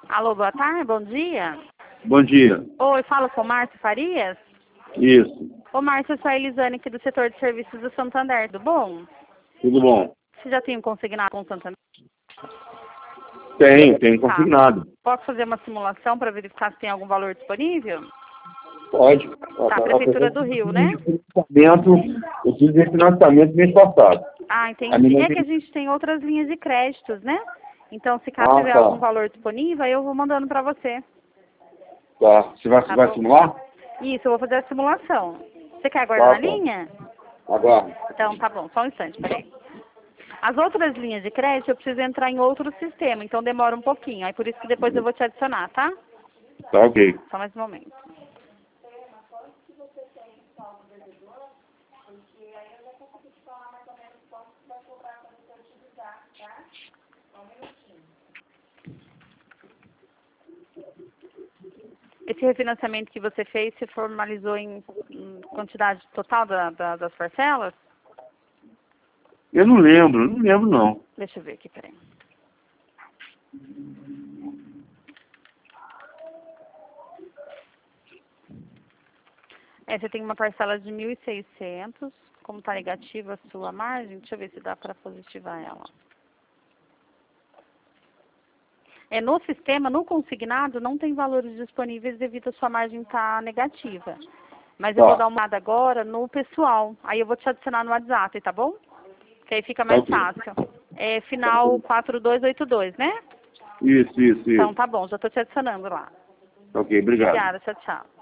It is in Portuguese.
Alô, boa tarde, bom dia. Bom dia. Oi, falo com o Márcio Farias? Isso. Ô, Márcio, eu sou a Elisane aqui do setor de serviços do Santander, tudo bom? Tudo bom? Você já tem um consignado com o Santander? Tenho consignado. Posso fazer uma simulação para verificar se tem algum valor disponível? Pode. Tá, Prefeitura do Rio, né? Eu fiz refinanciamento mês passado. Ah, entendi. É que a gente tem outras linhas de créditos, né? Então, se caso tiver Tá. algum valor disponível, eu vou mandando para você. Tá. Você vai Tá bom. simular? Isso, eu vou fazer a simulação. Você quer aguardar na linha? Agora. Então, tá bom, só um instante, peraí. As outras linhas de crédito eu preciso entrar em outro sistema, então demora um pouquinho. Aí por isso que depois eu vou te adicionar, tá? Tá ok. Só mais um momento. Esse refinanciamento que você fez, se formalizou em quantidade total das parcelas? Eu não lembro não. Deixa eu ver aqui, peraí. Você tem uma parcela de 1.600, como está negativa a sua margem, deixa eu ver se dá para positivar ela. No sistema, no consignado, não tem valores disponíveis devido a sua margem estar negativa. Mas eu vou dar uma olhada agora no pessoal. Aí eu vou te adicionar no WhatsApp, tá bom? Que aí fica mais fácil. Final 4282, né? Isso. Então tá bom, já estou te adicionando lá. Ok, obrigado. Obrigada, tchau, tchau.